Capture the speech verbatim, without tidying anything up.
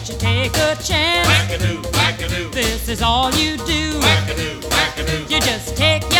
Won't you take a chance? Wackadoo, wackadoo, This is all you do. wackadoo, wackadoo. You just take